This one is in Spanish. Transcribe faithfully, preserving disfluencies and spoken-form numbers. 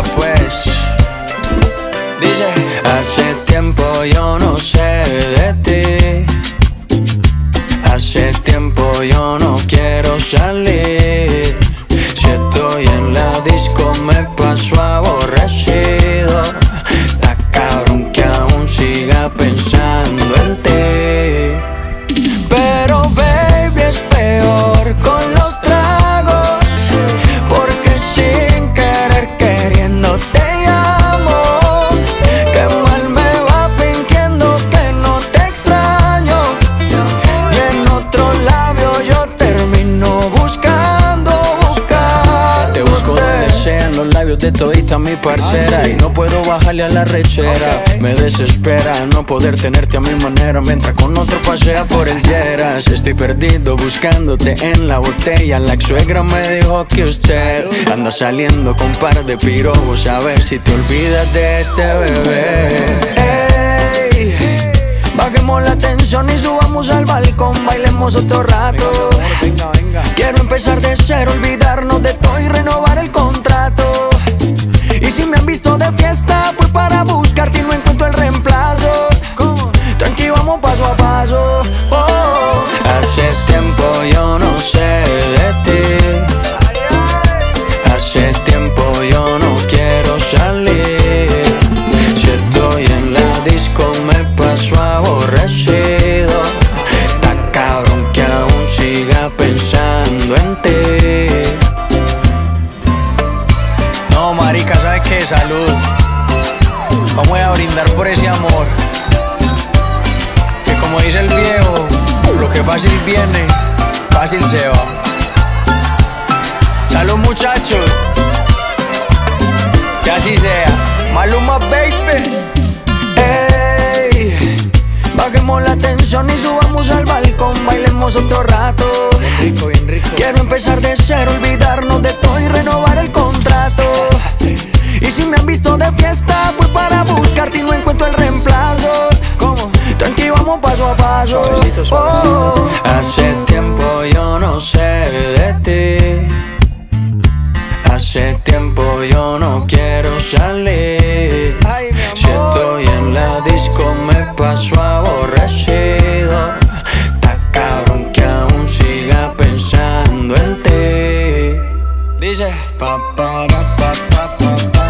Vaya pues. Dice: hace tiempo yo no sé de ti, hace tiempo yo no quiero salir. Si estoy en la disco me paso aborrecido. Está cabrón que aún siga pensando en ti. Pero baby, es peor con los tragos, porque sin querer queriendo te llamo. Qué mal me va fingiendo que no te extraño, y en otro labio yo termino buscando, buscando. Te busco donde sean los labios de todita mi parcera, y no puedo bajarle a la rechera. Me desespera no poder tenerte a mi manera, mientras con otro pasea por el Lleras. Estoy perdido buscándote en la botella. La ex suegra me dijo que usted anda saliendo con par de pirobos, a ver si te olvidas de este bebé. Ey, bajemos la tensión y subamos al balcón, bailemos otro rato. Quiero empezar de cero, olvidarnos de todo y renovar el contrato. Y si me han visto de fiesta, fue para buscarte y no encuentro el reemplazo. Tranqui, vamos paso a paso. Oh. Hace tiempo yo no sé de ti, hace tiempo yo no quiero salir. Si estoy en la disco me paso aborrecido. Está cabrón que aún siga pensando en ti. No, marica, ¿sabes qué? Salud. Vamos a brindar por ese amor, que como dice el viejo, lo que fácil viene, fácil se va. Salud, muchachos, que así sea. Maluma, baby. Ey, bajemos la tensión y subamos al balcón, bailemos otro rato. Bien rico, bien rico. Quiero empezar de cero, olvidarnos de todo y renovar el contrato. Y si me han visto de fiesta, fue para buscarte y no encuentro el reemplazo. ¿Cómo? Tranqui, vamos paso a paso. Suavecito, suavecito. Oh. Hace tiempo yo no sé de ti, hace tiempo yo no quiero salir. Ay, si estoy en la disco me paso aborrecido. Está cabrón que aún siga pensando en ti. Dice: pa, pa, pa, pa, pa, pa.